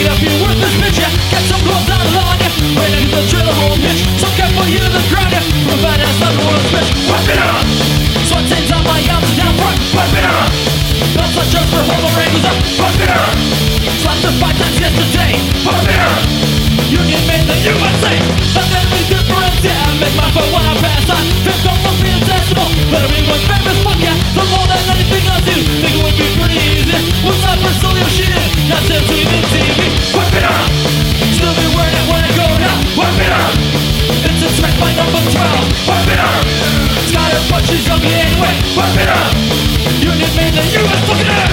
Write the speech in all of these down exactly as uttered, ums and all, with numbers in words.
Hurry up, you worthless bitch, yeah. Get some gloves out on ya. Right next to the trailer home, bitch. So careful, you to the ground, yeah. From a badass underworld, bitch. Wipe it up. Sweat stains on my arms down front. Wipe it up. Belts on shirts for homo wrangles up. Wipe it up. Slapped her five times yesterday. Wipe it up. Union made the U S A. And then we differentiate. I make my phone when I pass on. Fifth don't look me accessible. Better be one famous fuck yeah. The more than anything I do. Think it would be pretty easy. Was not for Solio shit. Not to T V, T V. Wipe it up. Still be wearing it when I go now. Wipe it up. It's a smack by number twelve. Wipe it up. Got her but she's ugly anyway. Wipe it up. Union made the U S fucking A.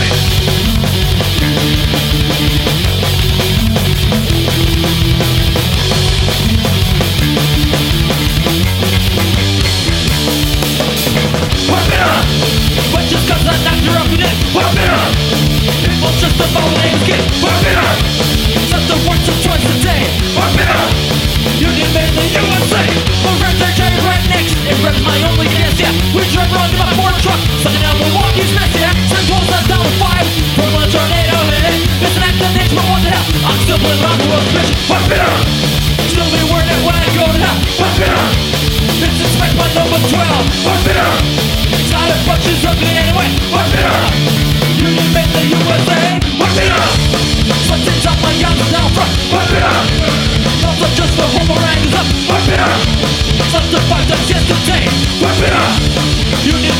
But just cause I knocked her up in it. Wipe it up. People just a follow names get. Wipe it up. Set the words of twice a day. Wipe it up. Union made the U S A. My friends are carried right next. It reps my only gas, yeah. We drive around in my Ford truck. Sucking down Milwaukee's mess, yeah. Send close us down with five. From a tornado hit it. It's an accident, it's but what the hell. I'm still playing around the world, bitch. Wipe it up. Still be wearing it when I go to hell. Wipe it up. It's inspect my number twelve. Wipe it up. Got her but she's ugly anyway. Wipe it up. Union made the U S A. Wipe it up. Sweat stains on my arms down front. Wipe it up. Belts are just for homo wrangles up. Wipe it up. Slept her five times yesterday. Wipe it up. Union